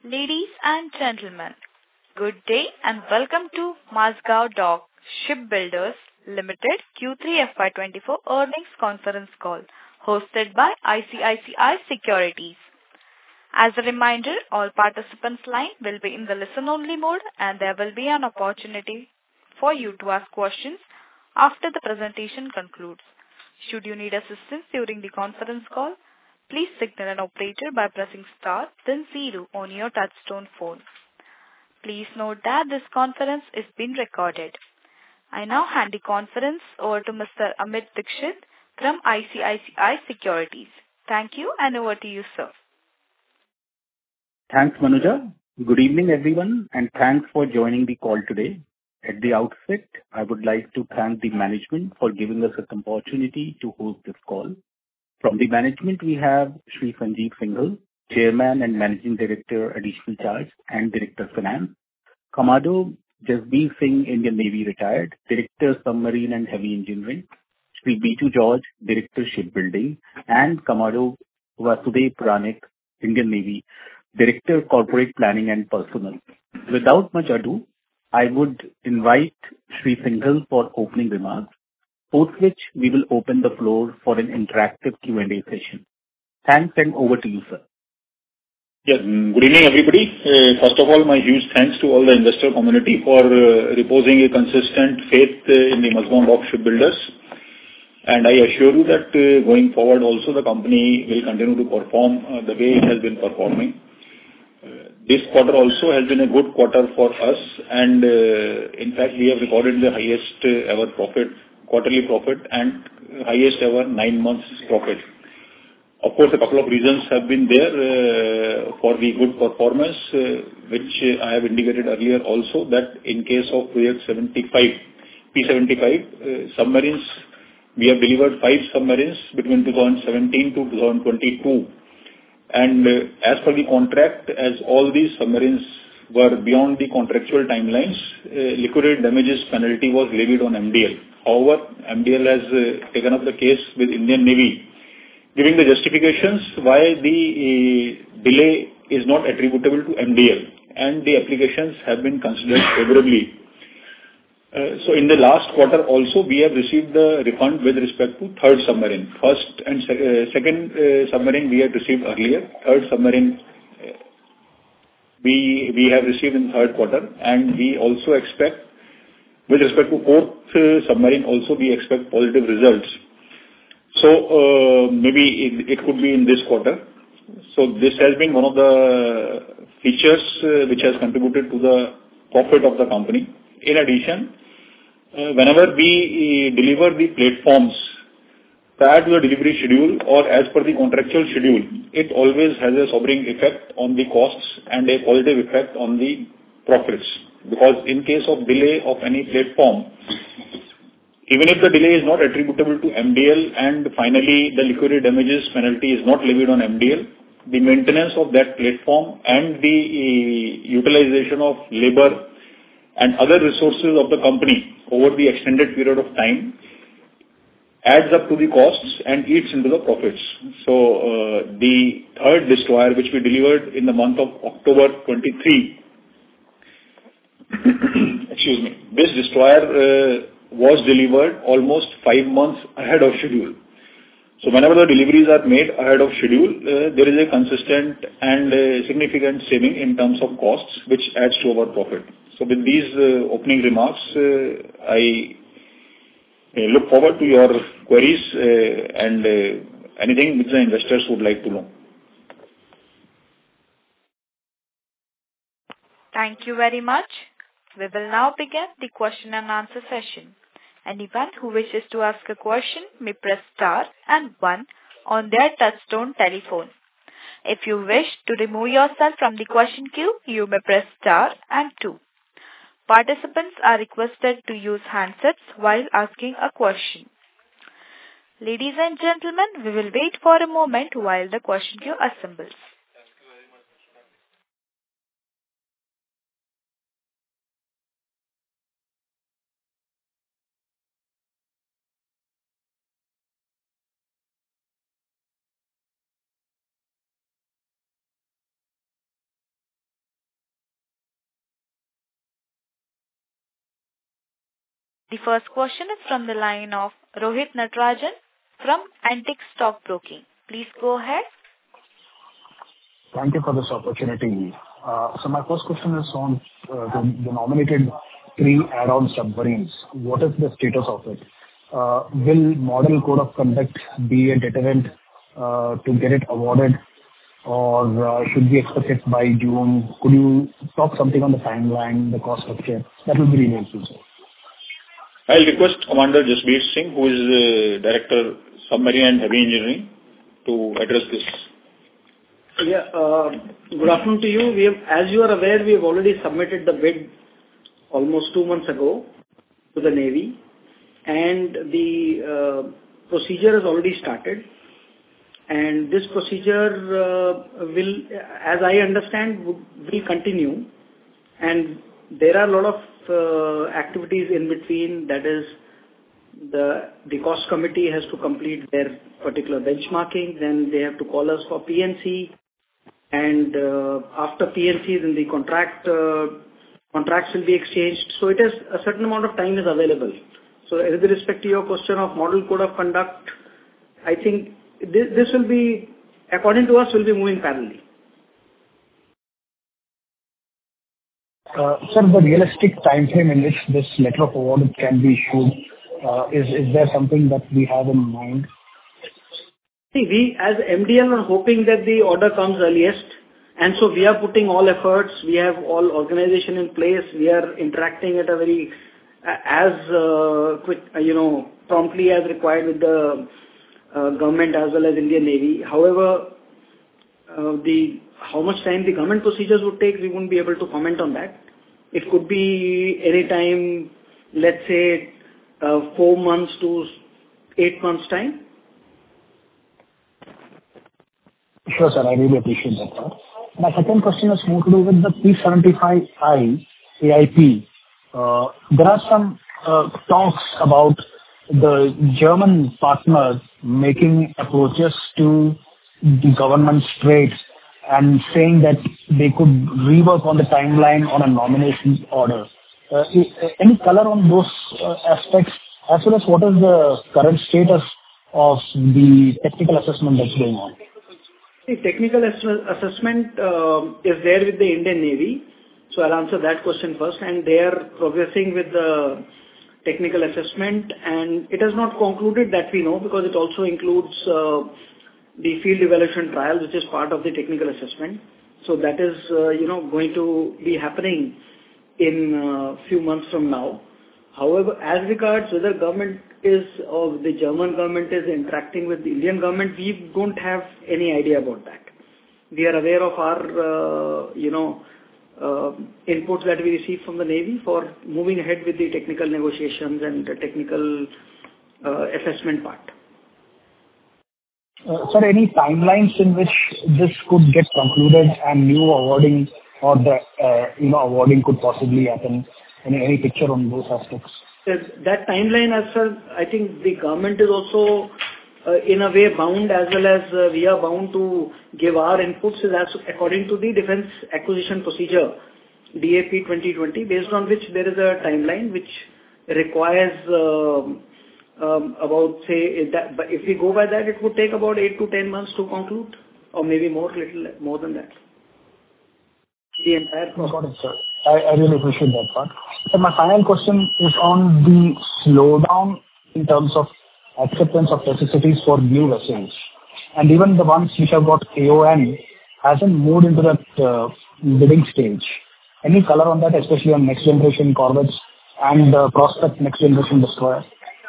Ladies and gentlemen, good day and welcome to Mazgaon Dock Shipbuilders Limited Q3 FY24 earnings conference call hosted by ICICI Securities. As a reminder, all participants' line will be in the listen-only mode and there will be an opportunity for you to ask questions after the presentation concludes. Should you need assistance during the conference call, please signal an operator by pressing star then 0 on your touchtone phone. Please note that this conference is being recorded. I now hand the conference over to Mr. Amit Dixit from ICICI Securities. Thank you and over to you, sir. Thanks, Manuja. Good evening, everyone, and thanks for joining the call today. At the outset, I would like to thank the management for giving us an opportunity to host this call. From the management, we have Shri Sanjeev Singhal, Chairman and Managing Director, Additional Charge and Director Finance, Commodore Jasbir Singh, Indian Navy Retired, Director Submarine and Heavy Engineering, Shri Biju George, Director Shipbuilding, and Commodore Vasudev Puranik, Indian Navy, Director Corporate Planning and Personnel. Without much ado, I would invite Shri Singhal for opening remarks, post which we will open the floor for an interactive Q&A session. Thanks and over to you, sir. Yes, good evening, everybody. First of all, my huge thanks to all the investor community for reposing a consistent faith in the Mazgaon Dock Shipbuilders. And I assure you that going forward also the company will continue to perform the way it has been performing. This quarter also has been a good quarter for us, and in fact we have recorded the highest ever quarterly profit and highest ever 9 months profit. Of course, a couple of reasons have been there for the good performance, which I have indicated earlier also, that in case of Project 75, P75 submarines, we have delivered 5 submarines between 2017 to 2022. And as per the contract, as all these submarines were beyond the contractual timelines, liquidated damages penalty was levied on MDL. However, MDL has taken up the case with Indian Navy, giving the justifications why the delay is not attributable to MDL, and the applications have been considered favorably. So in the last quarter also, we have received the refund with respect to third submarine. First and second submarine we had received earlier. Third submarine we have received in third quarter, and we also expect, with respect to fourth submarine also, we expect positive results. So maybe it could be in this quarter. So this has been one of the features which has contributed to the profit of the company. In addition, whenever we deliver the platforms prior to the delivery schedule or as per the contractual schedule, it always has a sobering effect on the costs and a positive effect on the profits. Because in case of delay of any platform, even if the delay is not attributable to MDL and finally the liquidated damages penalty is not levied on MDL, the maintenance of that platform and the utilization of labor and other resources of the company over the extended period of time adds up to the costs and eats into the profits. So the third destroyer, which we delivered in the month of October 23, excuse me, this destroyer was delivered almost 5 months ahead of schedule. So whenever the deliveries are made ahead of schedule, there is a consistent and significant saving in terms of costs, which adds to our profit. So with these opening remarks, I look forward to your queries and anything which the investors would like to know. Thank you very much. We will now begin the question and answer session. Anyone who wishes to ask a question may press star and 1 on their touchtone telephone. If you wish to remove yourself from the question queue, you may press star and 2. Participants are requested to use handsets while asking a question. Ladies and gentlemen, we will wait for a moment while the question queue assembles. The first question is from the line of Rohit Natarajan from Antique Stock Broking. Please go ahead. Thank you for this opportunity. So my first question is on the nominated 3 add-on submarines. What is the status of it? Will Model Code of Conduct be a deterrent to get it awarded, or should we expect it by June? Could you talk something on the timeline, the cost structure? That will be really helpful, sir. I'll request Commander Jasbir Singh, who is Director, Submarine and Heavy Engineering, to address this. Yeah, good afternoon to you. As you are aware, we have already submitted the bid almost 2 months ago to the Navy, and the procedure has already started. And this procedure will, as I understand, will continue. And there are a lot of activities in between. That is, the cost committee has to complete their particular benchmarking. Then they have to call us for PNC. And after PNC, then the contracts will be exchanged. So it is a certain amount of time is available. So with respect to your question of Model Code of Conduct, I think this will be, according to us, will be moving parallelly. Sir, the realistic time frame in which this letter of award can be issued, is there something that we have in mind? See, we as MDL are hoping that the order comes earliest, and so we are putting all efforts. We have all organization in place. We are interacting at a very as quick, promptly as required with the government as well as Indian Navy. However, how much time the government procedures would take, we won't be able to comment on that. It could be any time, let's say 4 months to 8 months time. Sure, sir. I really appreciate that, sir. My second question is more to do with the P75I AIP. There are some talks about the German partners making approaches to the government straight and saying that they could rework on the timeline on a nomination order. Any color on those aspects, as well as what is the current status of the technical assessment that's going on? The technical assessment is there with the Indian Navy. So I'll answer that question first. And they are progressing with the technical assessment. And it has not concluded that we know, because it also includes the field evaluation trial, which is part of the technical assessment. So that is, going to be happening in a few months from now. However, as regards whether government is, or the German government is interacting with the Indian government, we don't have any idea about that. We are aware of our, inputs that we receive from the Navy for moving ahead with the technical negotiations and the technical assessment part. Sir, any timelines in which this could get concluded and new awarding or the awarding could possibly happen? Any picture on those aspects? That timeline, as far I think the government is also in a way bound, as well as we are bound to give our inputs as according to the Defence Acquisition Procedure, DAP 2020, based on which there is a timeline which requires about, say, that, but if we go by that, it would take about 8 to 10 months to conclude, or maybe little more than that. The entire process. Got it, sir. I really appreciate that part. So my final question is on the slowdown in terms of acceptance of necessities for new vessels. And even the ones which have got AON hasn't moved into that bidding stage. Any color on that, especially on next generation corvettes and prospect next generation destroyer?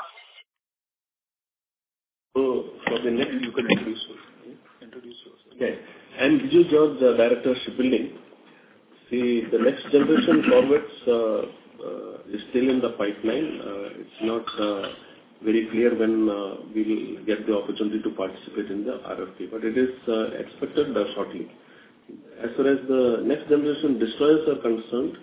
So for the next, you can introduce yourself. Okay. I'm Viju George, the Director of Shipbuilding. See, the next generation corvettes is still in the pipeline. It's not very clear when we will get the opportunity to participate in the RFP, but it is expected shortly. As far as the next generation destroyers are concerned,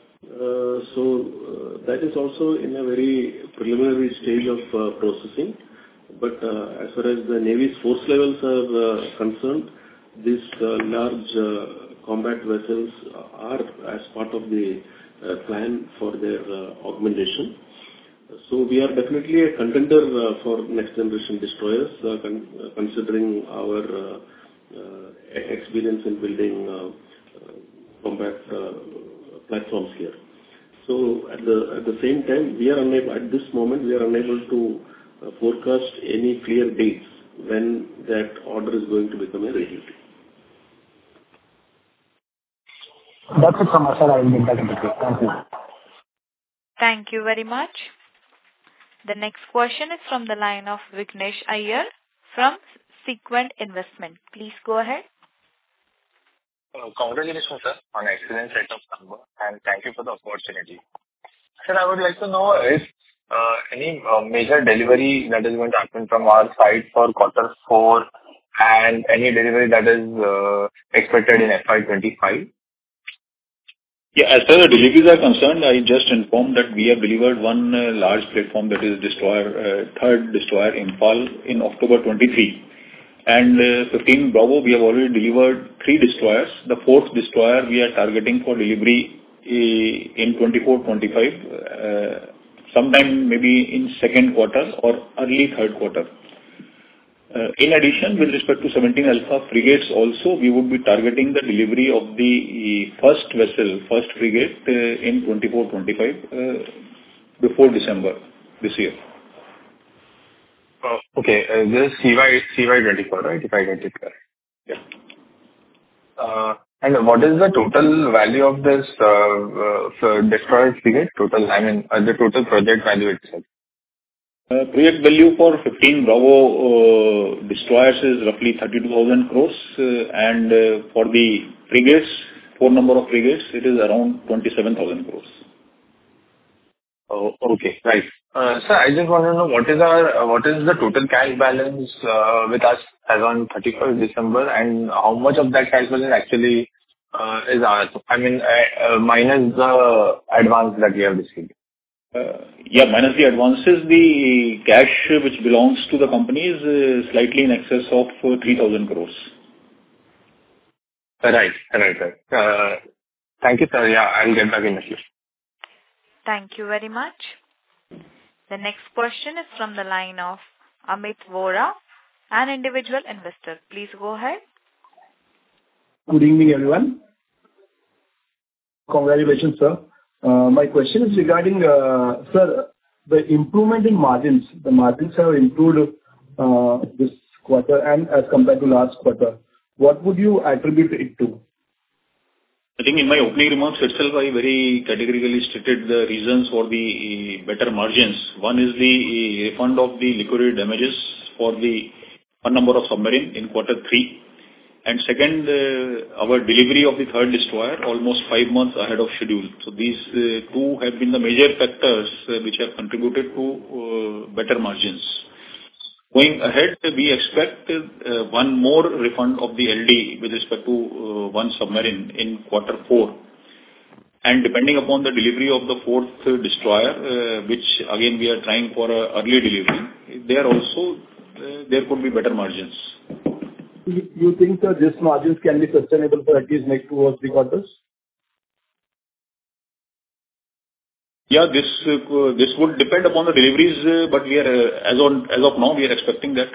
so that is also in a very preliminary stage of processing. But as far as the Navy's force levels are concerned, these large combat vessels are as part of the plan for their augmentation. So we are definitely a contender for next generation destroyers, considering our experience in building combat platforms here. So at the same time, at this moment, we are unable to forecast any clear dates when that order is going to become a reality. That's it from my side. I will get back into it. Thank you. Thank you very much. The next question is from the line of Vignesh Iyer from Sequent Investment. Please go ahead. Congratulations, sir, on excellent set of numbers, and thank you for the opportunity. Sir, I would like to know if any major delivery that is going to happen from our side for quarter 4 and any delivery that is expected in FY25. Yeah, as far as deliveries are concerned, I just informed that we have delivered one large platform, that is destroyer, third destroyer Imphal in October 23. And 15 Bravo, we have already delivered 3 destroyers. The 4th destroyer we are targeting for delivery in 24-25, sometime maybe in second quarter or early third quarter. In addition, with respect to 17 Alpha frigates also, we would be targeting the delivery of the first vessel, first frigate in 24-25 before December this year. Okay, this CY24, right? If I get it correct. Yeah. And what is the total value of this destroyer frigate? The total project value itself. Project value for 15 Bravo destroyers is roughly 32,000 crores, and for the frigates, 4 number of frigates, it is around 27,000 crores. Oh, okay, right. Sir, I just want to know what is the total cash balance with us as on 31st December, and how much of that cash balance actually is ours? Minus the advance that we have received. Minus the advances, the cash which belongs to the company is slightly in excess of 3,000 crores. Right. Thank you, sir. Yeah, I'll get back in a few. Thank you very much. The next question is from the line of Amit Vora, an individual investor. Please go ahead. Good evening, everyone. Congratulations, sir. My question is regarding, sir, the improvement in margins. The margins have improved this quarter and as compared to last quarter. What would you attribute it to? I think in my opening remarks itself, I very categorically stated the reasons for the better margins. One is the refund of the liquidated damages for the one number of submarine in quarter 3. And second, our delivery of the third destroyer almost 5 months ahead of schedule. So these two have been the major factors which have contributed to better margins. Going ahead, we expect one more refund of the LD with respect to one submarine in quarter 4. And depending upon the delivery of the 4th destroyer, which again we are trying for early delivery, there could be better margins. You think, sir, these margins can be sustainable for at least next 2 or 3 quarters? Yeah, this would depend upon the deliveries, but we are as of now we are expecting that.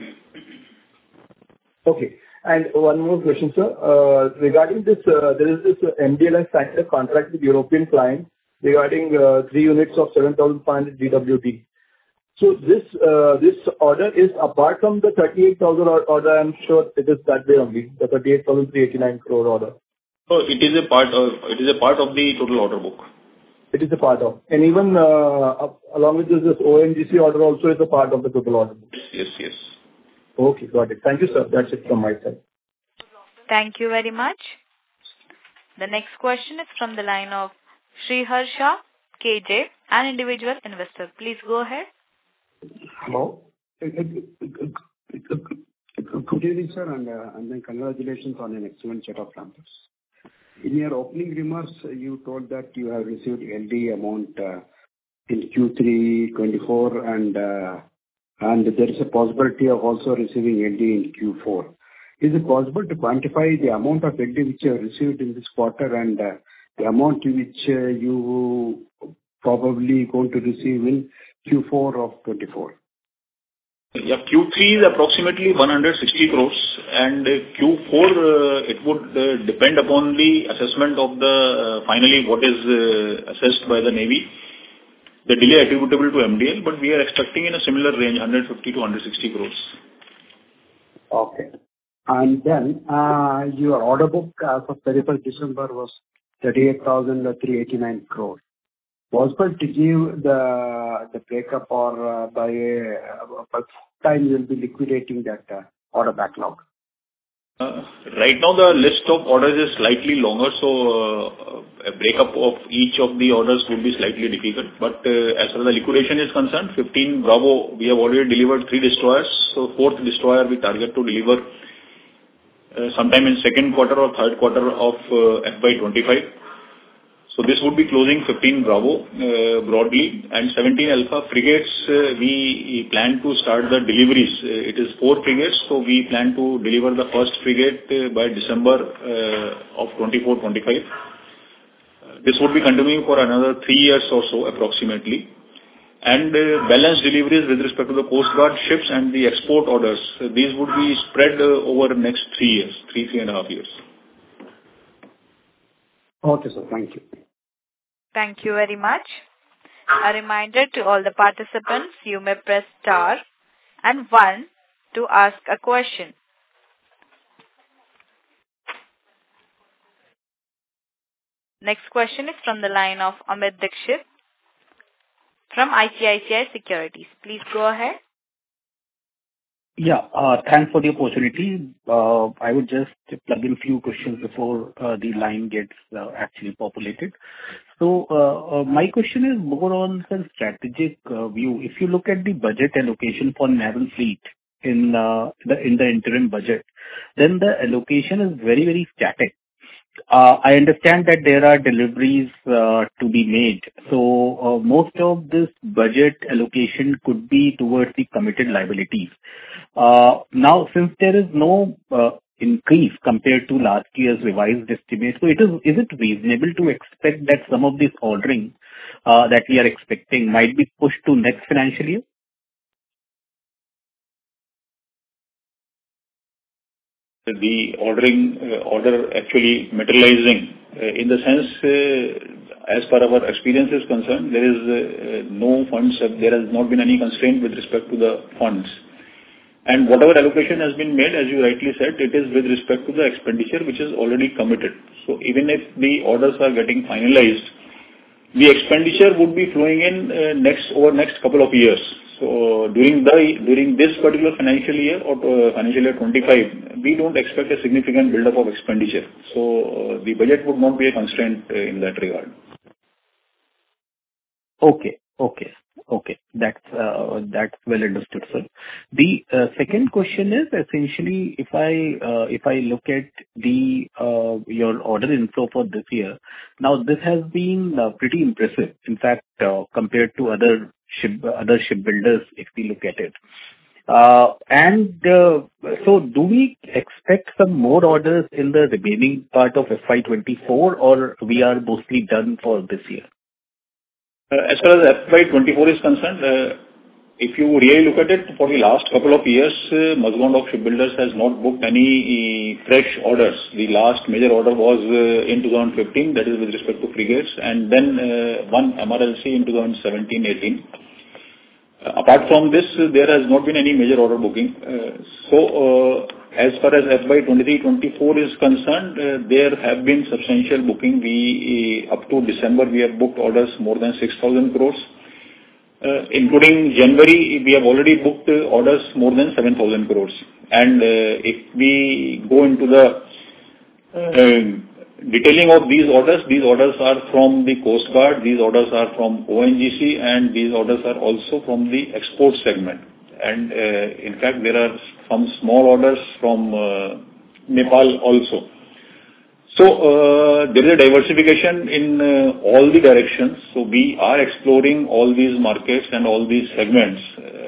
Okay. And one more question, sir. Regarding this, there is this MDL signed a contract with European client regarding 3 units of 7,500 GWT. So this order is apart from the 38,000 order. I'm sure it is that way only, the 38,389 crore order. So it is a part of the total order book. It is a part of, and even along with this ONGC order also is a part of the total order book. Yes. Okay, got it. Thank you, sir. That's it from my side. Thank you very much. The next question is from the line of Sriharsha KJ, an individual investor. Please go ahead. Hello. Good evening, sir, and then congratulations on an excellent set of numbers. In your opening remarks, you told that you have received LD amount in Q3 24, and there is a possibility of also receiving LD in Q4. Is it possible to quantify the amount of LD which you have received in this quarter and the amount which you probably going to receive in Q4 of 24? Yeah, Q3 is approximately 160 crores, and Q4, it would depend upon the assessment of the finally what is assessed by the Navy, the delay attributable to MDL, but we are expecting in a similar range, 150 to 160 crores. Okay. And then, your order book as of 31st December was 38,389 crores. Possible to give the breakup or by what time you will be liquidating that order backlog? Right now, the list of orders is slightly longer, so a breakup of each of the orders would be slightly difficult. But as far as the liquidation is concerned, 15 Bravo, we have already delivered 3 destroyers. So 4th destroyer we target to deliver sometime in second quarter or third quarter of FY25. So this would be closing 15 Bravo broadly, and 17 Alpha frigates, we plan to start the deliveries. It is 4 frigates, so we plan to deliver the first frigate by December of 24-25. This would be continuing for another 3 years or so approximately. And balance deliveries with respect to the Coast Guard ships and the export orders, these would be spread over the next 3 years, 3.5 years. Okay, sir. Thank you. Thank you very much. A reminder to all the participants, you may press star and 1 to ask a question. Next question is from the line of Amit Dixit from ICICI Securities. Please go ahead. Yeah, thanks for the opportunity. I would just plug in a few questions before the line gets actually populated. So, my question is more on the strategic view. If you look at the budget allocation for naval fleet in the interim budget, then the allocation is very, very static. I understand that there are deliveries to be made. So, most of this budget allocation could be towards the committed liabilities. Now, since there is no increase compared to last year's revised estimate, so is it reasonable to expect that some of this ordering that we are expecting might be pushed to next financial year? The order actually materializing in the sense, as per our experience is concerned, there is no funds, there has not been any constraint with respect to the funds. And whatever allocation has been made, as you rightly said, it is with respect to the expenditure which is already committed. So even if the orders are getting finalized, the expenditure would be flowing in over next couple of years. So during this particular financial year or financial year 25, we don't expect a significant buildup of expenditure. So the budget would not be a constraint in that regard. Okay. That's well understood, sir. The second question is essentially if I look at your order inflow for this year, now this has been pretty impressive. In fact, compared to other shipbuilders, if we look at it. So do we expect some more orders in the remaining part of FY24, or we are mostly done for this year? As far as FY24 is concerned, if you really look at it, for the last couple of years, Mazagon Dock Shipbuilders has not booked any fresh orders. The last major order was in 2015, that is with respect to frigates, and then one MRLC in 2017-18. Apart from this, there has not been any major order booking. As far as FY23-24 is concerned, there have been substantial booking. Up to December, we have booked orders more than 6,000 crores. Including January, we have already booked orders more than 7,000 crores. And if we go into the detailing of these orders are from the Coast Guard, these orders are from ONGC, and these orders are also from the export segment. And in fact, there are some small orders from Nepal also. So there is a diversification in all the directions. So we are exploring all these markets and all these segments.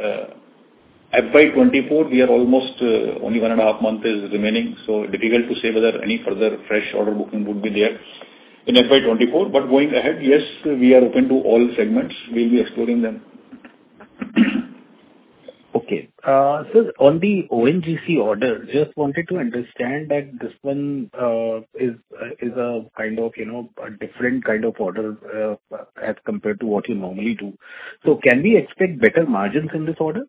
FY24, we are almost only 1.5 months is remaining, so difficult to say whether any further fresh order booking would be there. in FY24. But going ahead, yes, we are open to all segments. We'll be exploring them. Okay. So on the ONGC order, just wanted to understand that this one is a kind of, a different kind of order as compared to what you normally do. So can we expect better margins in this order?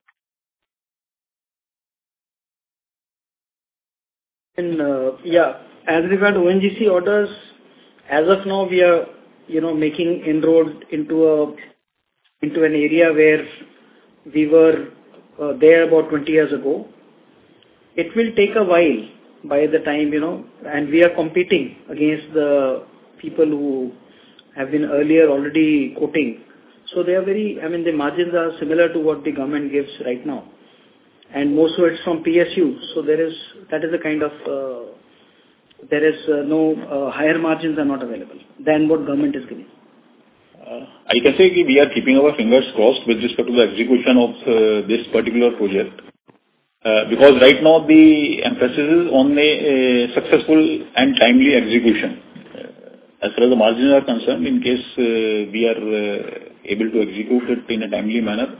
As regard ONGC orders, as of now, we are, making inroads into an area where we were there about 20 years ago. It will take a while by the time, and we are competing against the people who have been earlier already quoting. So they are the margins are similar to what the government gives right now. And most of it's from PSU. So that is a kind of, there is no higher margins are not available than what government is giving. I can say we are keeping our fingers crossed with respect to the execution of this particular project. Because right now the emphasis is on a successful and timely execution. As far as the margins are concerned, in case we are able to execute it in a timely manner,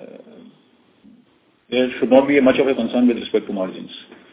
there should not be much of a concern with respect to margins.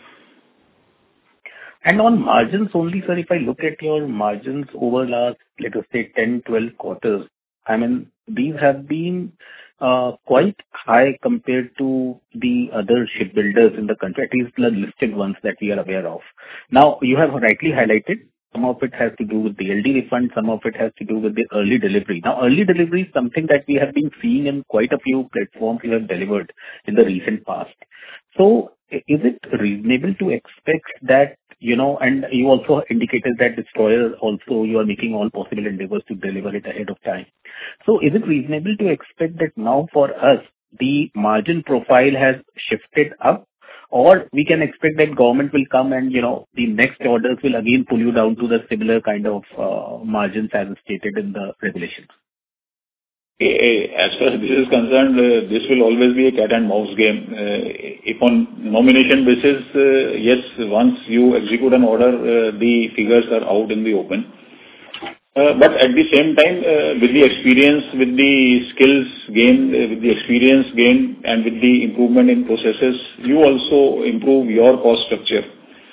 And on margins only, sir, if I look at your margins over last, let us say, 10, 12 quarters, these have been quite high compared to the other shipbuilders in the country, at least the listed ones that we are aware of. Now, you have rightly highlighted, some of it has to do with the LD refund, some of it has to do with the early delivery. Now, early delivery is something that we have been seeing in quite a few platforms you have delivered in the recent past. So, is it reasonable to expect that, and you also indicated that destroyer also, you are making all possible endeavors to deliver it ahead of time. So, is it reasonable to expect that now for us, the margin profile has shifted up? Or we can expect that government will come and, the next orders will again pull you down to the similar kind of margins as stated in the regulations? As far as this is concerned, this will always be a cat and mouse game. If on nomination basis, yes, once you execute an order, the figures are out in the open. But at the same time, with the experience, with the skills gained, with the experience gained, and with the improvement in processes, you also improve your cost structure.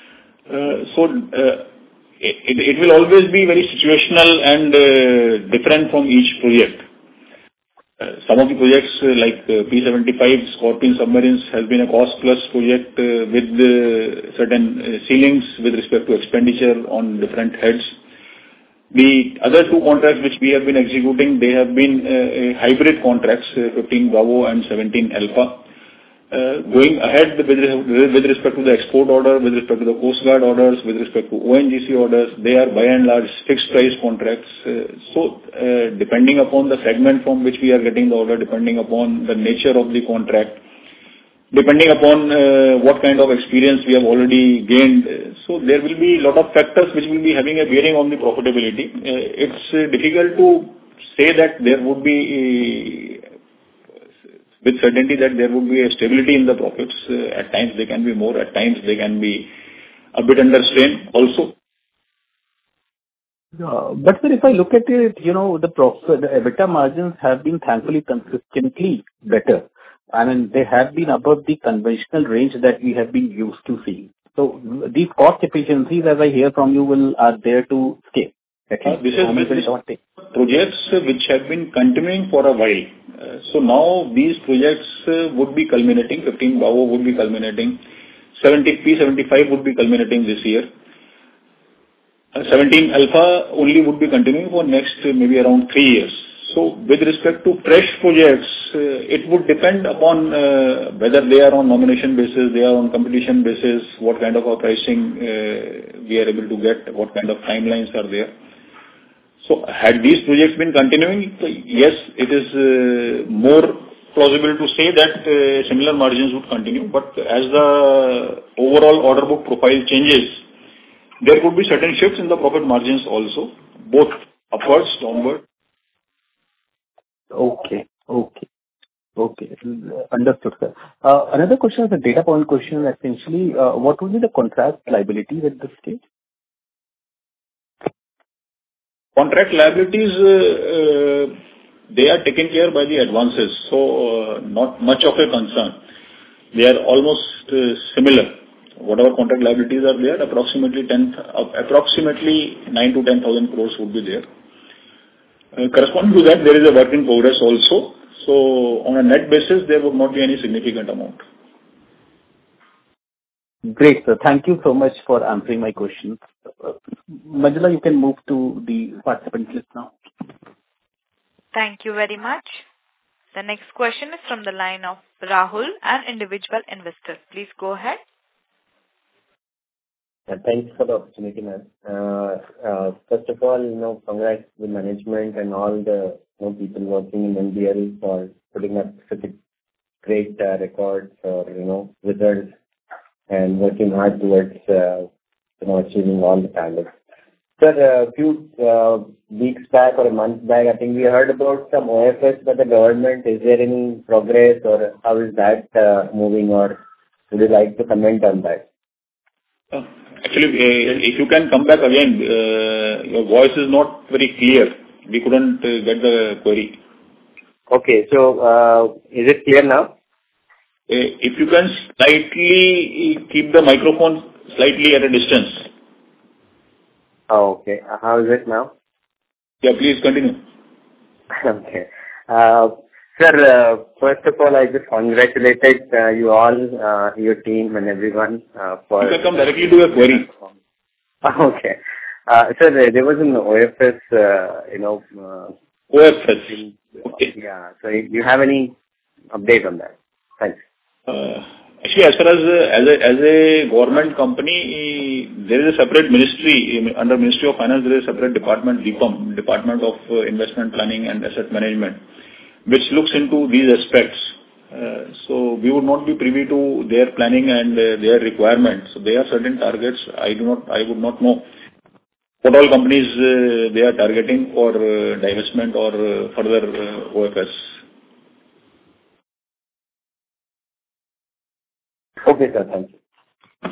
It will always be very situational and different from each project. Some of the projects like P-75 Scorpene submarines has been a cost-plus project with certain ceilings with respect to expenditure on different heads. The other two contracts which we have been executing, they have been hybrid contracts, 15 Bravo and 17 Alpha. Going ahead with respect to the export order, with respect to the Coast Guard orders, with respect to ONGC orders, they are by and large fixed price contracts. Depending upon the segment from which we are getting the order, depending upon the nature of the contract, depending upon what kind of experience we have already gained. So there will be a lot of factors which will be having a bearing on the profitability. It's difficult to say that there would be with certainty that there would be a stability in the profits. At times they can be more, at times they can be a bit under strain also. But sir, if I look at it, the EBITDA margins have been thankfully consistently better. They have been above the conventional range that we have been used to seeing. So these cost efficiencies, as I hear from you, are there to scale. This is projects which have been continuing for a while. So now these projects would be culminating. 15 Bravo would be culminating. P-75 would be culminating this year. 17 Alpha only would be continuing for next maybe around 3 years. So with respect to fresh projects, it would depend upon whether they are on nomination basis, they are on competition basis, what kind of a pricing we are able to get, what kind of timelines are there. So had these projects been continuing, yes, it is more plausible to say that similar margins would continue. But as the overall order book profile changes, there could be certain shifts in the profit margins also, both upwards, downward. Okay. Understood, sir. Another question is a data point question, essentially. What would be the contract liability at this stage? Contract liabilities, they are taken care by the advances, so not much of a concern. They are almost similar. Whatever contract liabilities are there, approximately 9 to 10,000 crores would be there. Corresponding to that, there is a work in progress also. So on a net basis, there would not be any significant amount. Great, sir. Thank you so much for answering my questions. Manjula, you can move to the participant list now. Thank you very much. The next question is from the line of Rahul, an individual investor. Please go ahead. Thanks for the opportunity, ma'am. First of all, congrats to the management and all the people working in MDL for putting up such a great records or results and working hard towards achieving all the targets. Sir, a few weeks back or a month back, I think we heard about some OFS by the government. Is there any progress or how is that moving, or would you like to comment on that? Actually, if you can come back again, your voice is not very clear. We couldn't get the query. Okay, so is it clear now? If you can slightly keep the microphone slightly at a distance. Oh, okay. How is it now? Yeah, please continue. Okay. Sir, first of all, I just congratulated you all, your team and everyone for... You can come directly to your query. Okay. Sir, there was an OFS, OFS. Okay. Yeah. So you have any update on that? Thanks. Actually, as far as a government company, there is a separate ministry, under Ministry of Finance, there is a separate department, DIPAM, Department of Investment Planning and Asset Management, which looks into these aspects. So we would not be privy to their planning and their requirements. So there are certain targets. I would not know what all companies they are targeting for divestment or further OFS. Okay, sir. Thank you.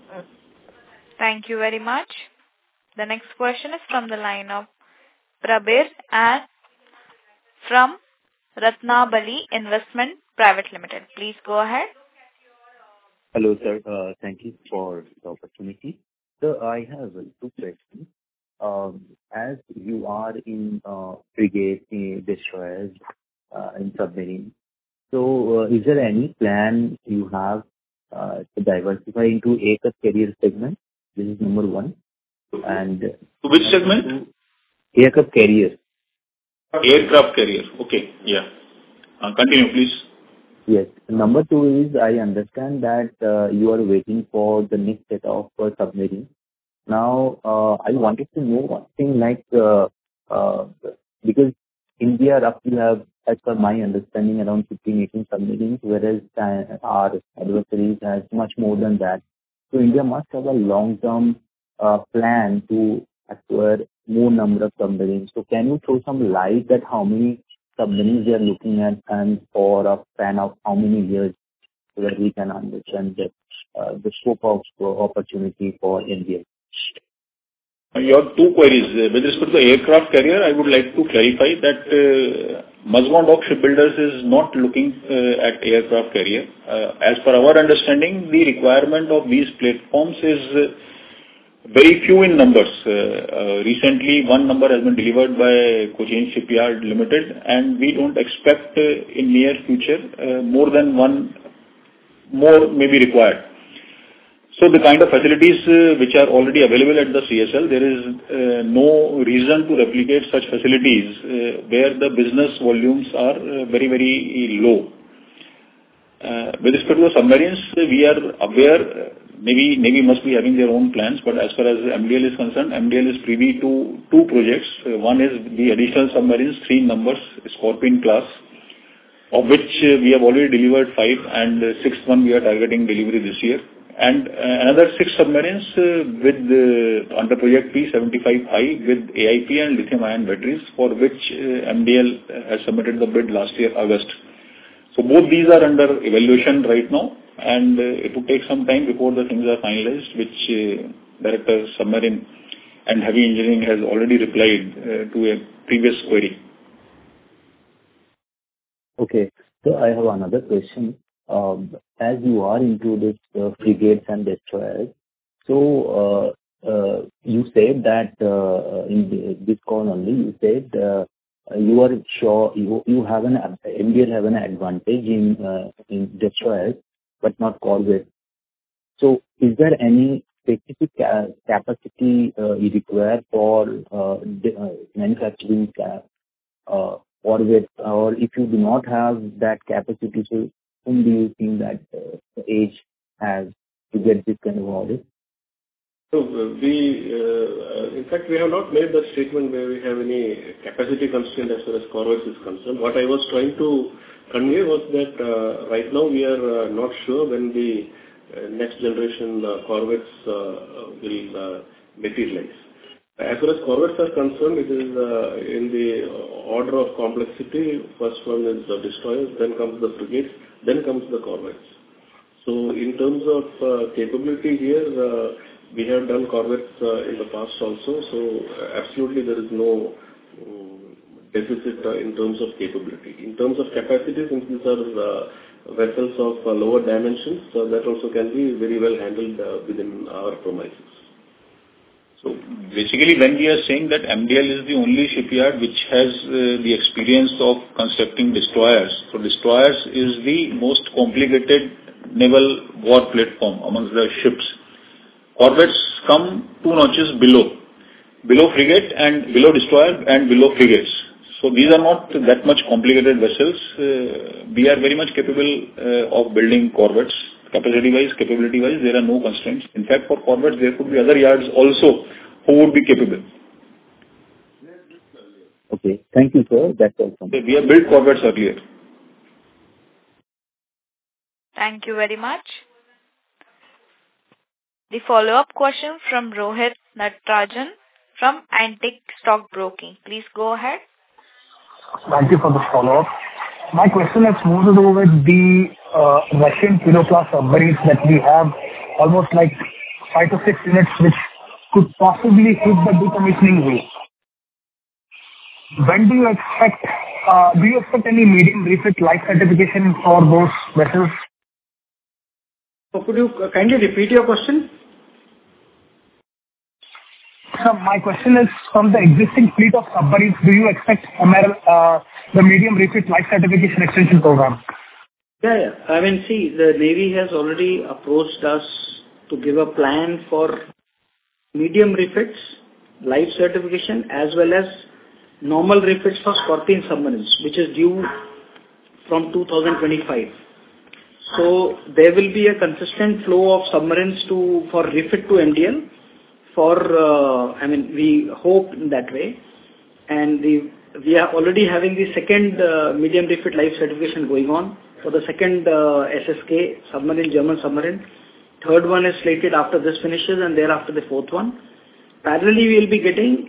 Thank you very much. The next question is from the line of Prabir and from Ratnabali Investment Private Limited. Please go ahead. Hello, sir. Thank you for the opportunity. So I have two questions. As you are in frigate, destroyers, in submarine, so is there any plan you have to diversify into aircraft carrier segment? This is number one. And which segment? Aircraft carrier. Aircraft carrier. Okay. Yeah. Continue, please. Yes. Number two is, I understand that you are waiting for the next set of submarine. Now, I wanted to know one thing, like, because India roughly have, as per my understanding, around 15, 18 submarines, whereas our adversaries has much more than that. So India must have a long-term plan to acquire more number of submarines. So can you throw some light at how many submarines they are looking at and for a span of how many years, so that we can understand the scope of opportunity for India? You have two queries. With respect to the aircraft carrier, I would like to clarify that Mazagon Dock Shipbuilders is not looking at aircraft carrier. As per our understanding, the requirement of these platforms is very few in numbers. Recently, one number has been delivered by Cochin Shipyard Limited, and we don't expect in near future more than one more may be required. So the kind of facilities which are already available at the CSL, there is no reason to replicate such facilities where the business volumes are very, very low. With respect to the submarines, we are aware, Navy must be having their own plans, but as far as MDL is concerned, MDL is privy to two projects. One is the additional submarines, 3 numbers, Scorpion class, of which we have already delivered 5, and 6th one we are targeting delivery this year. And another 6 submarines under Project P75I with AIP and lithium-ion batteries, for which MDL has submitted the bid last year, August. So both these are under evaluation right now, and it will take some time before the things are finalized, which Director Submarine and heavy engineering has already replied to a previous query. Okay. So I have another question. As you are into this frigates and destroyers, so you said that in this call only, you said you are sure you have MDL have an advantage in destroyers, but not corvettes. So is there any specific capacity you require for manufacturing corvettes, or if you do not have that capacity, so whom do you think that Edge has to get this kind of order? So in fact, we have not made that statement where we have any capacity constraint as far as corvettes is concerned. What I was trying to convey was that right now we are not sure when the next generation corvettes will materialize. As far as corvettes are concerned, it is in the order of complexity. First one is the destroyers, then comes the frigates, then comes the corvettes. So in terms of capability here, we have done corvettes in the past also. So absolutely there is no deficit in terms of capability. In terms of capacity, since these are vessels of lower dimensions, that also can be very well handled within our premises. So basically, when we are saying that MDL is the only shipyard which has the experience of constructing destroyers, so destroyers is the most complicated naval war platform amongst the ships. Corvettes come 2 notches below frigate and below destroyer and below frigates. So these are not that much complicated vessels. We are very much capable of building corvettes. Capacity-wise, capability-wise, there are no constraints. In fact, for corvettes, there could be other yards also who would be capable. Okay. Thank you, sir. That's all from me. We have built corvettes earlier. Thank you very much. The follow-up question from Rohit Natarajan from Antique Stock Broking. Please go ahead. Thank you for the follow-up. My question has more to do with the Russian Kilo-class submarines that we have, almost like 5 to 6 units which could possibly hit the decommissioning wave. When do you expect any medium refit life certification for those vessels? So could you kindly repeat your question? So my question is, from the existing fleet of submarines, do you expect the medium refit life certification extension program? Yeah. I mean, see, the Navy has already approached us to give a plan for medium refits, life certification, as well as normal refits for Scorpene submarines, which is due from 2025. So there will be a consistent flow of submarines for refit to MDL. We hope in that way, and we are already having the second medium refit life certification going on for the second SSK submarine, German submarine. Third one is slated after this finishes, and thereafter the fourth one. Parallelly, we will be getting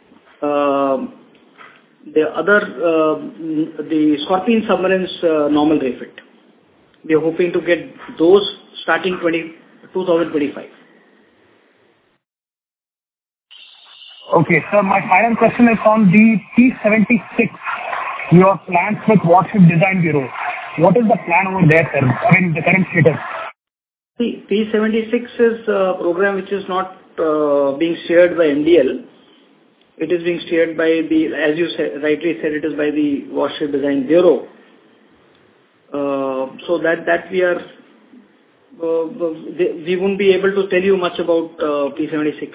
the Scorpene submarines normal refit. We are hoping to get those starting 2025. Okay, sir, my final question is on the P-76, your plans with Warship Design Bureau. What is the plan over there, sir? I mean, the current status. See, P-76 is a program which is not being steered by MDL. It is being steered by as you rightly said, it is by the Warship Design Bureau. So that we are, we won't be able to tell you much about P-76.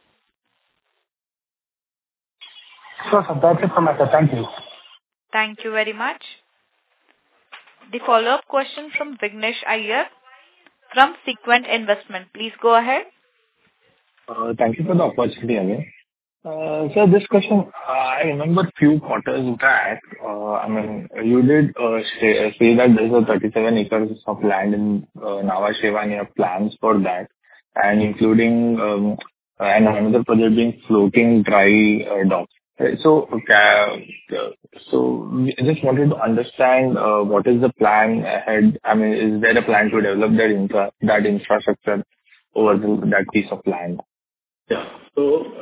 Sure, sir. That's it from my side. Thank you. Thank you very much. The follow-up question from Vignesh Iyer from Sequent Investment. Please go ahead. Thank you for the opportunity again. So this question, I remember few quarters back, you did say that there is a 37 acres of land in Nhava Sheva and you have plans for that, and including and another project being floating dry docks. So I just wanted to understand what is the plan ahead. I mean, is there a plan to develop that infrastructure over that piece of land? Yeah. So,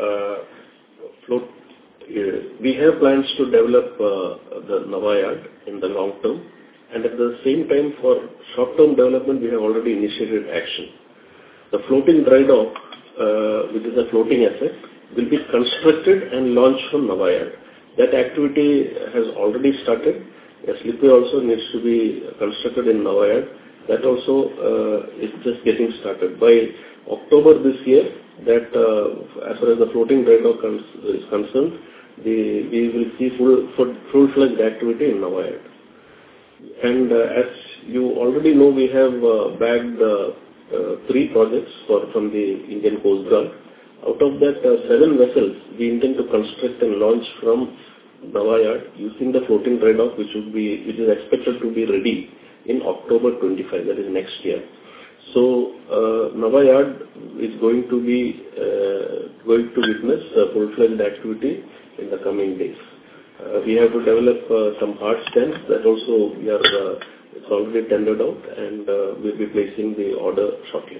we have plans to develop the Nava Yard in the long term, and at the same time, for short-term development, we have already initiated action. The floating dry dock, which is a floating asset, will be constructed and launched from Nava Yard. That activity has already started. A slipway also needs to be constructed in Nava Yard. That also is just getting started. By October this year, that as far as the floating dry dock is concerned, we will see full-fledged activity in Nava Yard. And as you already know, we have bagged 3 projects from the Indian Coast Guard. Out of that, 7 vessels we intend to construct and launch from Nava Yard using the floating dry dock, which is expected to be ready in October 25, that is next year. So Nava Yard is going to witness full-fledged activity in the coming days. We have to develop some hard stands that also it's already tendered out, and we'll be placing the order shortly.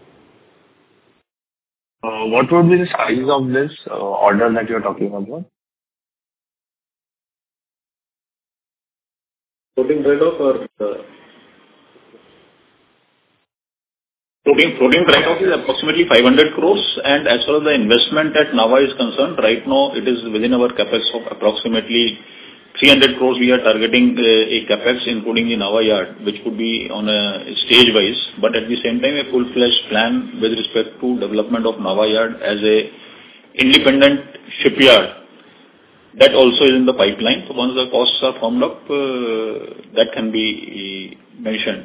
What would be the size of this order that you're talking about? Floating dry dock or Floating dry dock is approximately 500 crores, and as far as the investment at Nava is concerned, right now it is within our capex of approximately 300 crores. We are targeting a capex, including the Nava Yard, which could be on a stage-wise, but at the same time a full-fledged plan with respect to development of Nava Yard as a independent shipyard. That also is in the pipeline. So once the costs are formed up, that can be mentioned.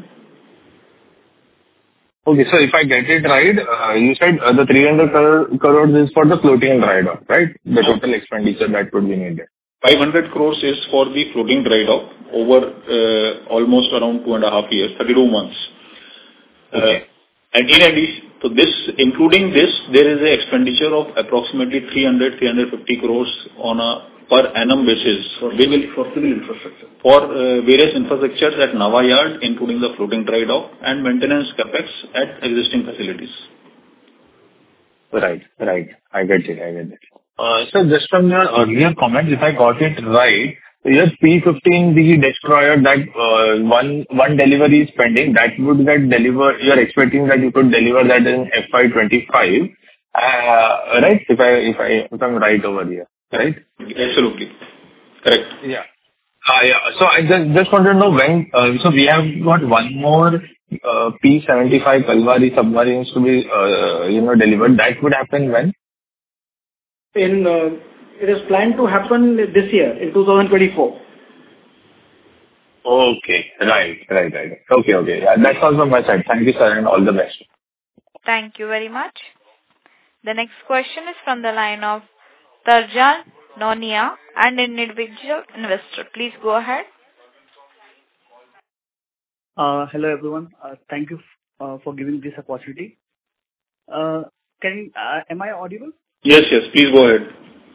Okay, so if I get it right, you said the 300 crores is for the floating dry dock, right? The total expenditure that would be needed. 500 crores is for the floating dry dock over almost around 2.5 years, 32 months. Okay. And in addition to this, including this, there is an expenditure of approximately 350 crores on a per annum basis for civil infrastructure. For various infrastructures at Nava Yard, including the floating dry dock and maintenance capex at existing facilities. Right. I get it. So just from your earlier comment, if I got it right, your P-15B destroyer, that one delivery is pending, that would get delivered. You are expecting that you could deliver that in FY25, right? If I'm right over here, right? Absolutely. Correct. Yeah. So I just want to know when. So we have got one more P-75 Kalvari submarines to be delivered. That would happen when? It is planned to happen this year, in 2024. Okay. Right. Okay. Yeah, that's all from my side. Thank you, sir, and all the best. Thank you very much. The next question is from the line of Tarjan Nonia, an individual investor. Please go ahead. Hello, everyone. Thank you for giving this opportunity. Am I audible? Yes. Please go ahead.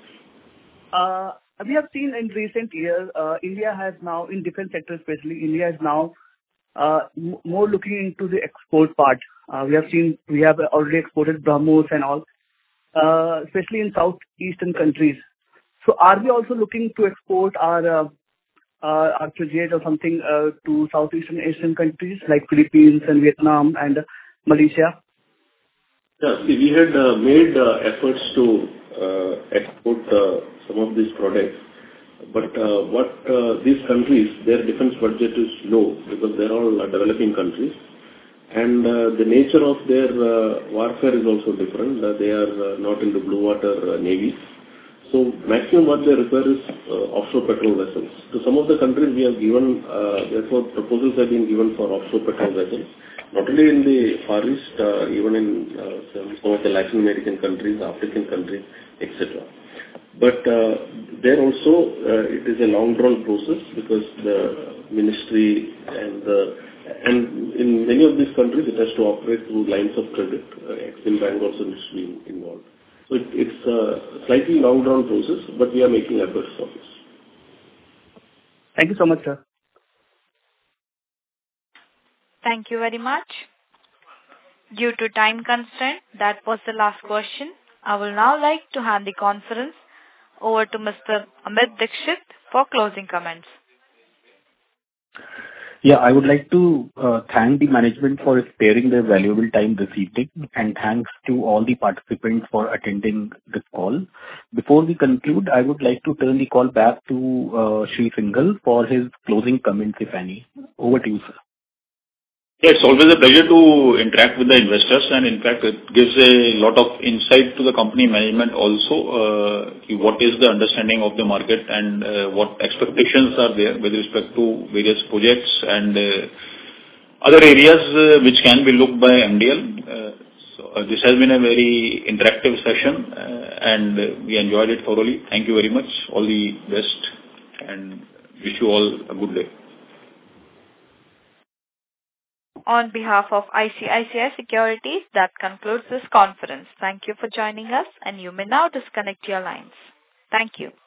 We have seen in recent years, India has now, in defense sector especially, India is now more looking into the export part. We have already exported BrahMos and all, especially in southeastern countries. So are we also looking to export our project or something to Southeastern Asian countries like Philippines and Vietnam and Malaysia? Yeah, see, we had made efforts to export some of these products, but these countries, their defense budget is low because they're all developing countries, and the nature of their warfare is also different. They are not into blue water navies. So maximum what they require is offshore patrol vessels. To some of the countries we have given, therefore proposals have been given for offshore patrol vessels, not only in the Far East, even in some of the Latin American countries, African countries, etc. But there also it is a long drawn process because the ministry and in many of these countries it has to operate through lines of credit. Exim Bank also needs to be involved. So it's a slightly long drawn process, but we are making efforts for this. Thank you so much, sir. Thank you very much. Due to time constraint, that was the last question. I will now like to hand the conference over to Mr. Amit Dixit for closing comments. Yeah, I would like to thank the management for sparing their valuable time this evening, and thanks to all the participants for attending this call. Before we conclude, I would like to turn the call back to Shri Singhal for his closing comments, if any. Over to you, sir. Yeah, it's always a pleasure to interact with the investors, and in fact, it gives a lot of insight to the company management also, what is the understanding of the market and what expectations are there with respect to various projects and other areas which can be looked by MDL. So this has been a very interactive session, and we enjoyed it thoroughly. Thank you very much. All the best, and wish you all a good day. On behalf of ICICI Securities, that concludes this conference. Thank you for joining us, and you may now disconnect your lines. Thank you.